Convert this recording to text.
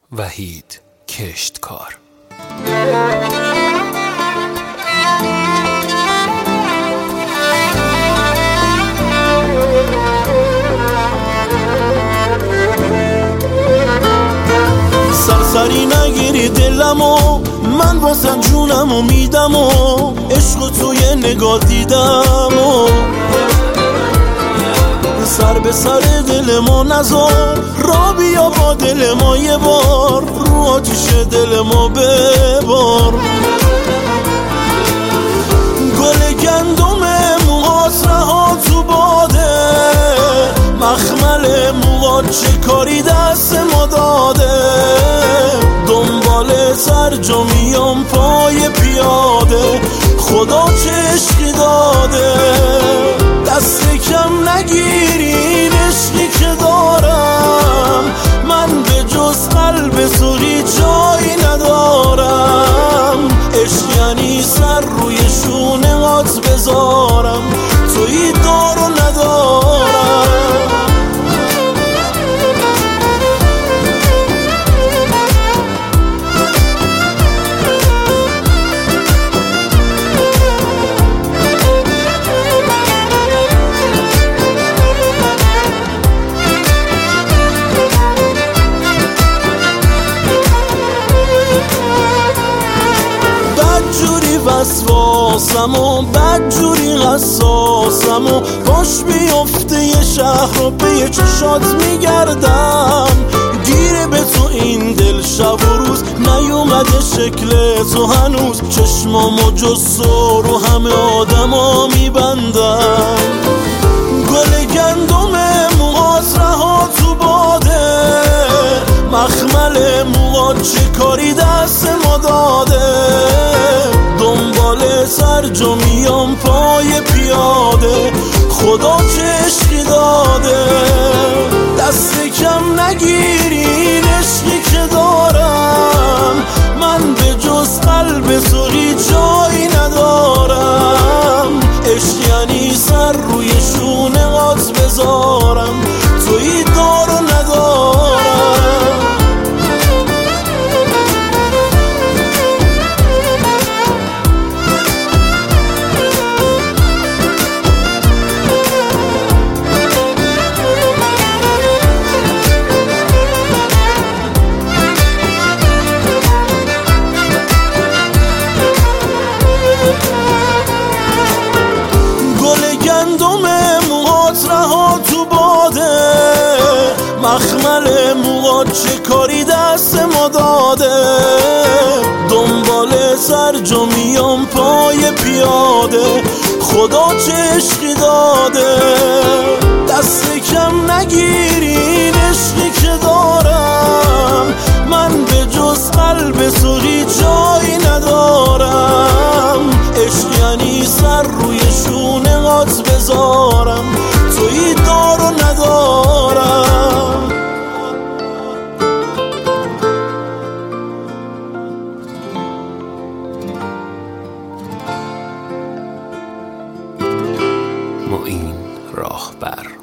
وحید کشتکار. سرسری نگیری دلمو، من واسه جونمو میدمو، عشقو توی نگاه دیدمو. سر به سر دلمو نذار، را بیا با دل ما یه بار، رو آتیش دل ما ببار. گل گندم موهات رها تو باده، مخمل موهات چه کاری دست ما داده. دنبال سرجا میام پای پیاده، خدا چه عشقی داده. دست کم نگیری این عشقی که دارم، من به جز قلب سوری جایی ندارم. عشق یعنی سر روی شونه هات بذارم، توی دارو ندارم. بدجوری وسواسم و بدجوری حساسم و باش بیفته یه شهر رو به یه چشات میگردم. گیره به تو این دل شب و روز، نیومده شکل تو هنوز. چشمامو جز رو همه آدما میبندم. گل گندم موهات رها تو باده، مخمل موهات چه کاری دست ما داده. دنبال سرجا میام پای پیاده، خدا چه عشقی داده. دست کم نگیری این عشقی که دارم، من به جز قلب سوری جایی ندارم. عشق یعنی سر روی شونه هات بذارم، توی دارو ندارم. رها تو باده، مخمل موهات چه کاری دست ما داده. دنبال سرجا میام پای پیاده، خدا چه عشقی داده. دست کم نگیری این عشقی که دارم، من به جز قلب سوری جایی ندارم. عشق یعنی سر روی شونه هات بذارم، توی دارو ندارم. معین راهبر.